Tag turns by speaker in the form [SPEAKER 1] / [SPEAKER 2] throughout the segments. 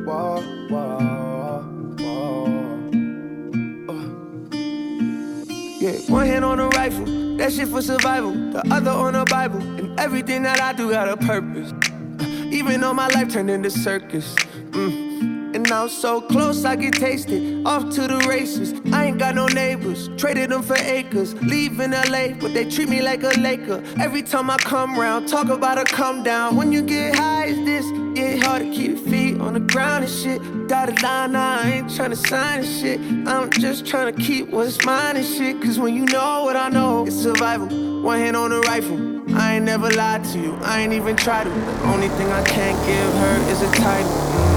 [SPEAKER 1] Whoa, whoa, whoa. Yeah, one hand on the rifle, that shit for survival. The other on the Bible, and everything that I do got a purpose. Even though my life turned into circus. And now so close I get tasted. Off to the races. I ain't got no neighbors. Traded them for acres. Leave in LA, but they treat me like a Laker. Every time I come round, talk about a come down. When you get high as this, it's hard to keep your feet on the ground and shit. Dotted line, I ain't tryna sign and shit. I'm just tryna keep what's mine and shit. Cause when you know what I know, it's survival. One hand on the rifle. I ain't never lied to you, I ain't even tried to. The only thing I can't give her is a title.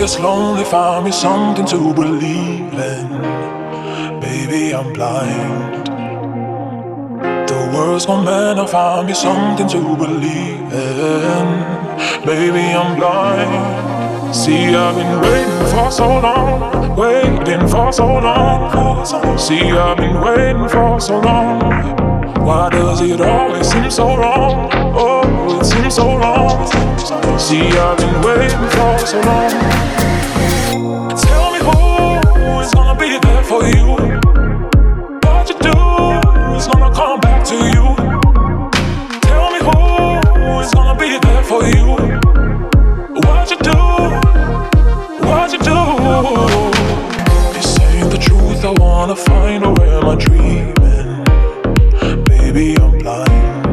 [SPEAKER 2] gets lonely, find me something to believe in. Baby, I'm blind. The world's gone mad, find me something to believe in. Baby, I'm blind. See, I've been waiting for so long, waiting for so long. See, I've been waiting for so long. Why does it always seem so wrong? Oh, it seems so wrong. See, I've been waiting for so long. Tell me who is gonna be there for you. What you do is gonna come back to you. Tell me who is gonna be there for you. What you do, what you do. This ain't the truth, I wanna find out where am I dreaming. Baby, I'm blind.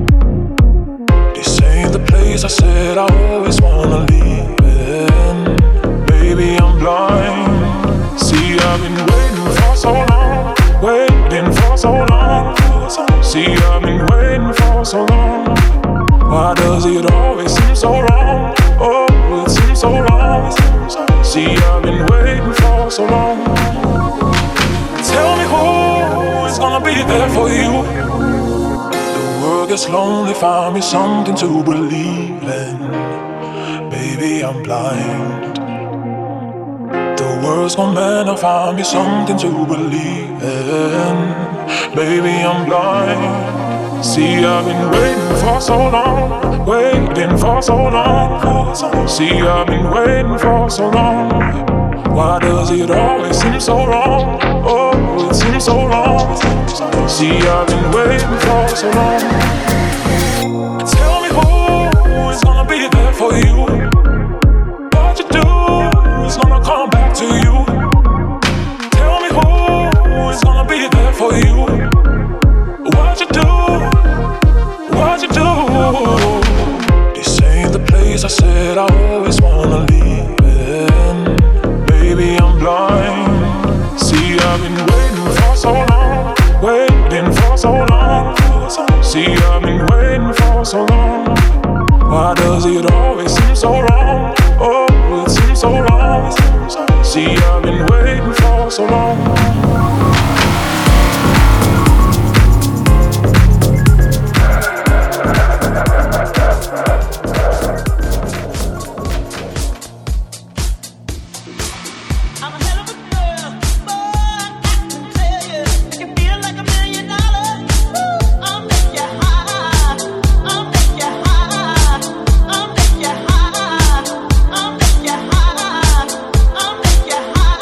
[SPEAKER 2] This ain't the place I said I always wanna live in. Baby, I'm blind. See, I've been waiting for so long, waiting for so long. See, I've been waiting for so long. Why does it always seem so wrong? Oh, it seems so wrong. See, I've been waiting for so long. Tell me who is gonna be there for you. The world gets lonely, find me something to believe in. Baby, I'm blind. The world's gone mad, now find me something to believe in. Baby, I'm blind. See, I've been waiting for so long, waiting for so long. See, I've been waiting for so long. Why does it always seem so wrong? Oh, it seems so wrong. See, I've been waiting for so long. Tell me who is gonna be there for you. What you do is gonna come back to you. Tell me who is gonna be there for you. What you do, what you do. This ain't the place I said I always wanna live in. Baby, I'm blind. See, I've been waiting for so long, waiting for so long. See, I've been waiting for so long. Why does it always seem so wrong? Oh, it seems so wrong. See, I've been waiting for so long.
[SPEAKER 3] Yeah.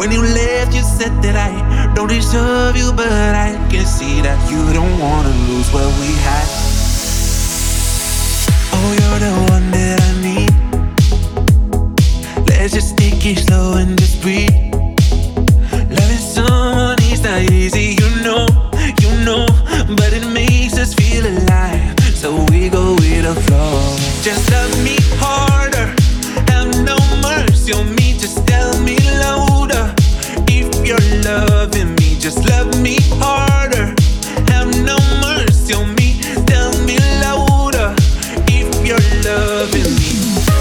[SPEAKER 3] When you left, you said that I don't deserve you, but I can see that you don't wanna lose what we had. Oh, you're the one that I need. Let's just take it slow and just breathe. Loving someone is not easy, you know, but it makes us feel alive, so we go with the flow. Just love me harder, have no mercy on me, just tell me louder. If you're loving me, just love me harder, have no mercy on me, tell me louder. If you're loving me.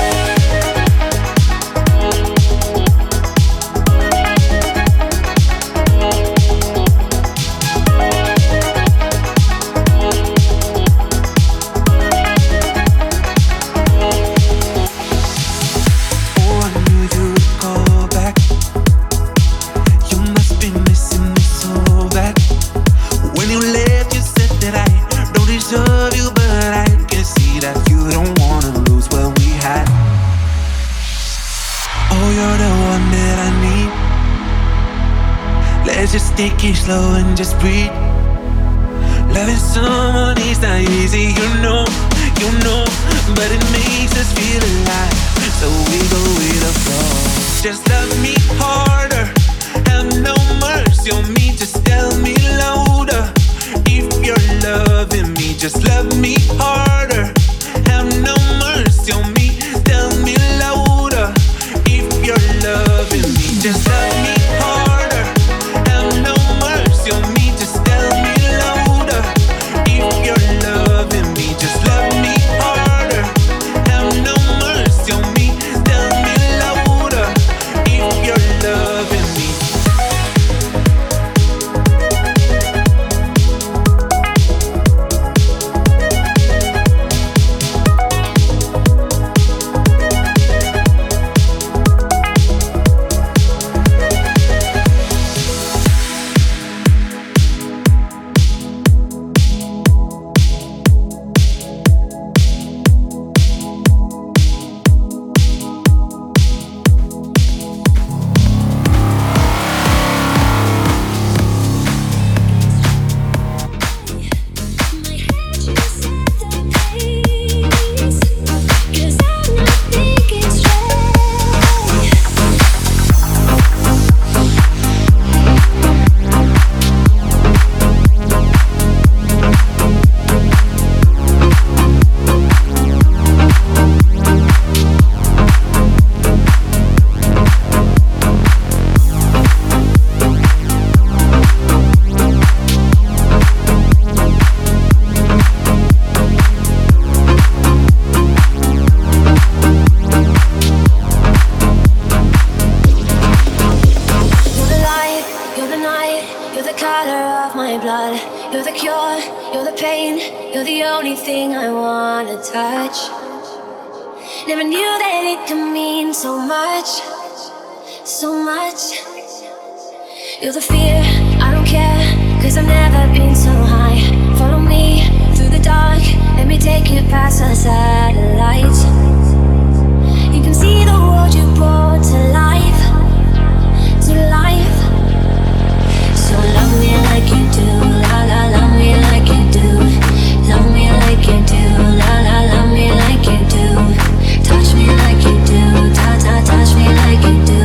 [SPEAKER 3] Just take it slow and just breathe. Loving someone is not easy, you know, but it makes us feel alive, so we go with the flow. Just love me harder, have no mercy on me, just tell me louder. If you're loving me, just love me harder, have no mercy on me, tell me louder. If you're loving me, just love me harder, no mercy on me, just tell me louder. If you're loving me, just love me harder, have no mercy on me, tell me louder. If you're loving me.
[SPEAKER 4] Thing I wanna touch. Never knew that it could mean so much, so much. You're the fear, I don't care, 'cause I've never been so high. Follow me through the dark, let me take you past the satellites. You can see the world you brought to life, to life. So love me like you do, la la, love me like you do. Love me like you do, la la, love me like you do. Touch me like you do, ta ta, touch me like you do.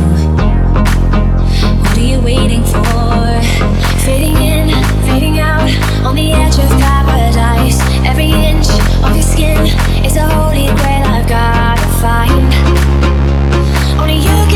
[SPEAKER 4] What are you waiting for? Fading in, fading out, on the edge of paradise. Every inch of your skin is a holy grail I've gotta find. Only you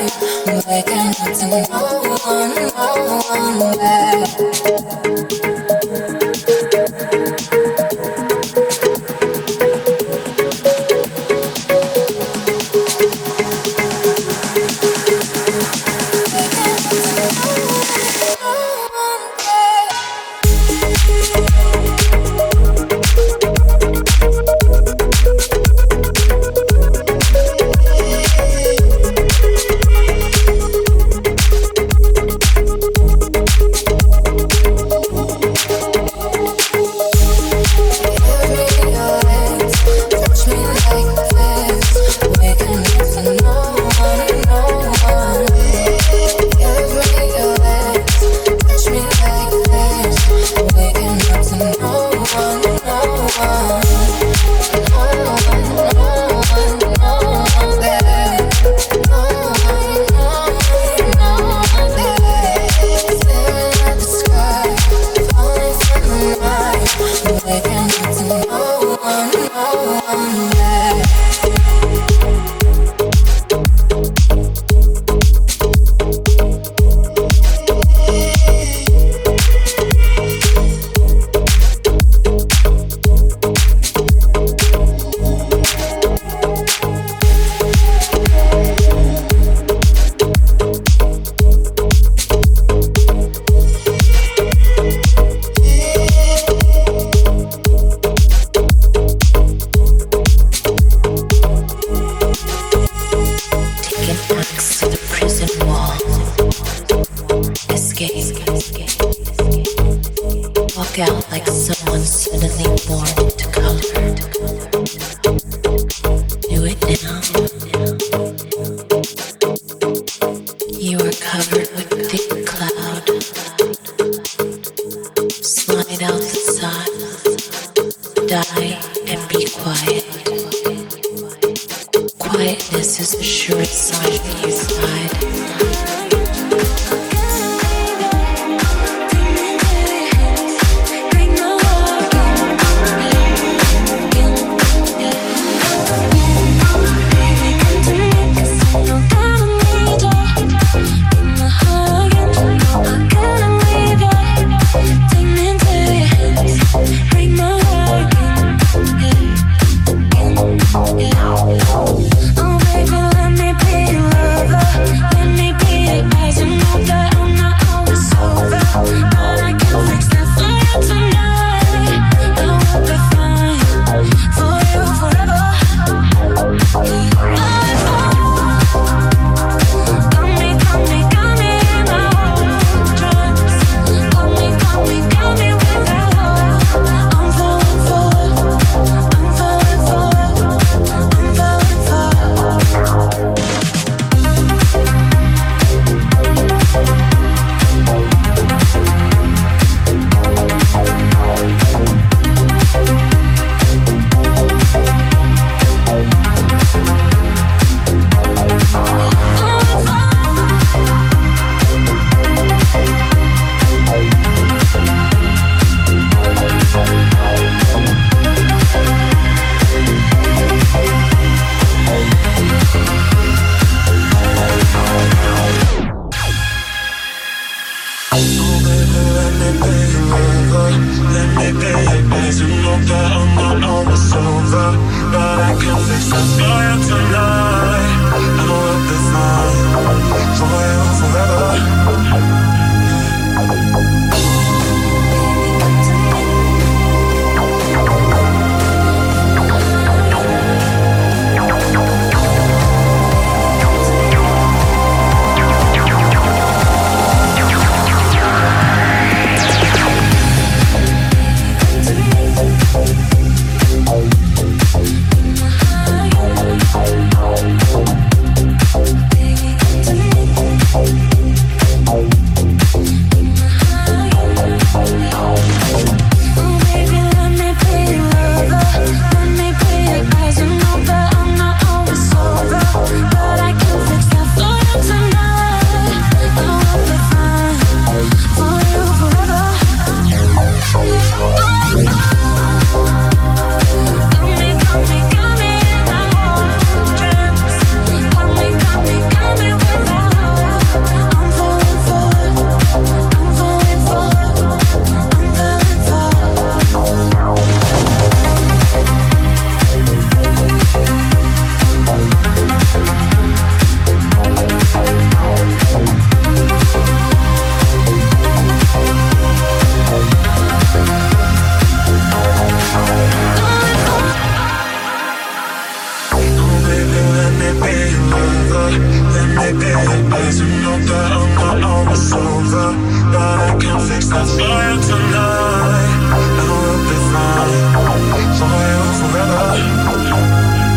[SPEAKER 4] waking up to no one there. Out like someone suddenly born into color. Do it now. You are covered with thick cloud. Slide out the side. Die and be quiet. Quietness is a sure sign that you've died. Again.
[SPEAKER 2] baby. As you know that I'm not always over, but I can fix that for you tonight. And we'll be fine for you forever.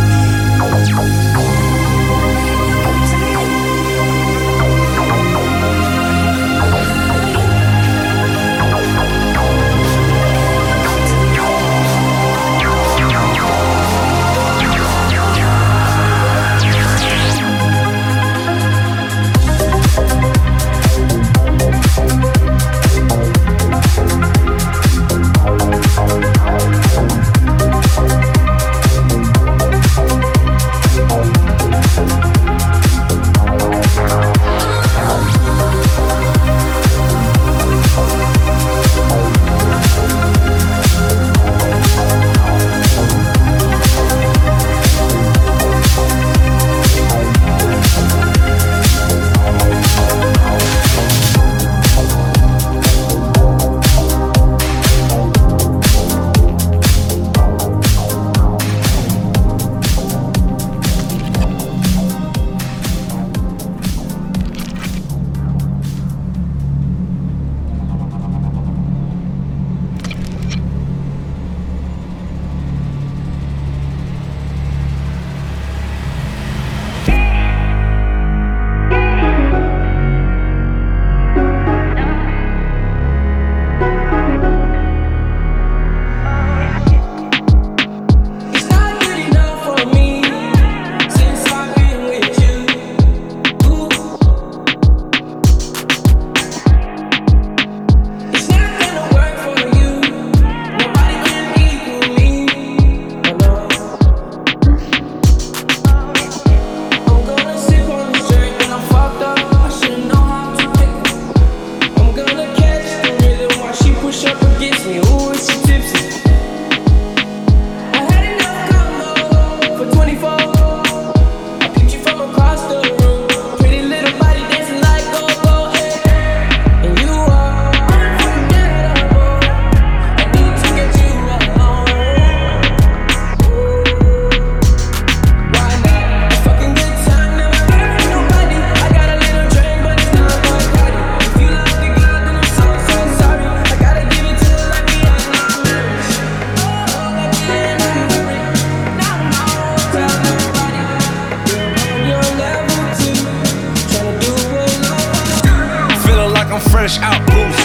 [SPEAKER 5] Fresh out boost.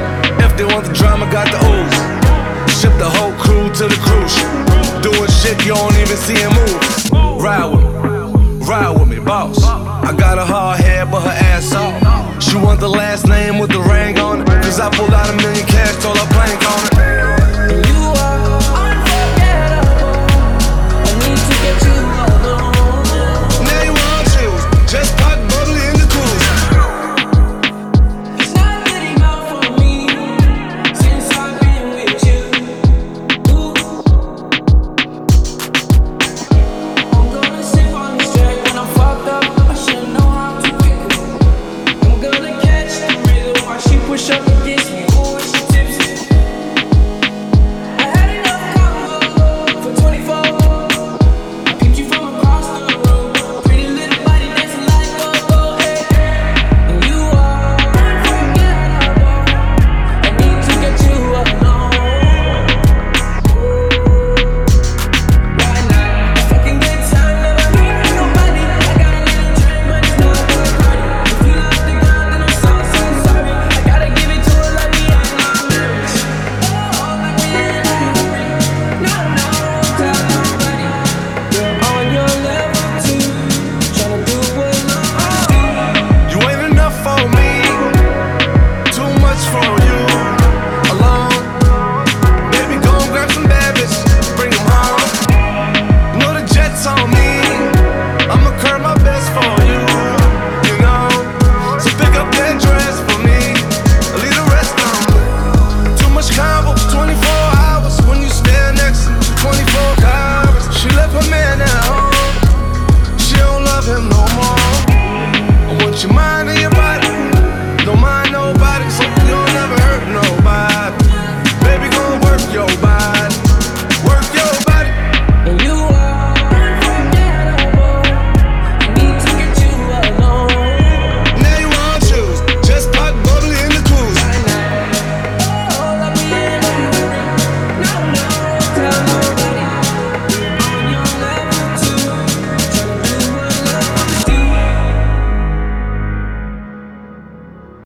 [SPEAKER 5] If they want the drama, got the ooze. Ship the whole crew to the cruise ship. Doing shit you don't even see him move. Ride with me, boss. I got a hard head, but her ass off. She want the last name with the ring on it. Cause I pulled out $1 million cash, told her blank on it.
[SPEAKER 1] And you are unforgettable. I need to get you alone.
[SPEAKER 5] Now you want chills, just pop bubbly in the cruise.
[SPEAKER 1] It's not good enough for me since I've been with you. Ooh. I'm gonna sip on this track when I'm fucked up. I should know how to pick it. I'm gonna catch the rhythm while she push up against me. Ooh, she tipsy. I had enough combo for 24. I picked you from across the room. Pretty little body dancing like go-go, hey. And you are unforgettable. I need to get you alone. Why not? A fucking good time, never been with nobody. I got a little drink, but it's not a party. If you love the girl, then I'm so sorry. I gotta give it to her like me and my marriage. Oh, like me and my ring. No, tell nobody. You're on your level too. Tryna do what I do.
[SPEAKER 5] You ain't enough for me, too much for you. Alone, baby, go and grab some bad bitches, bring them home. You know the jet's on me, I'ma curb my best for you. You know, so pick up that dress for me, leave the rest on me. Too much combo, 24 hours when you stand next to me, 24 hours. She left her man at home, she don't love him no more. I want your mind and your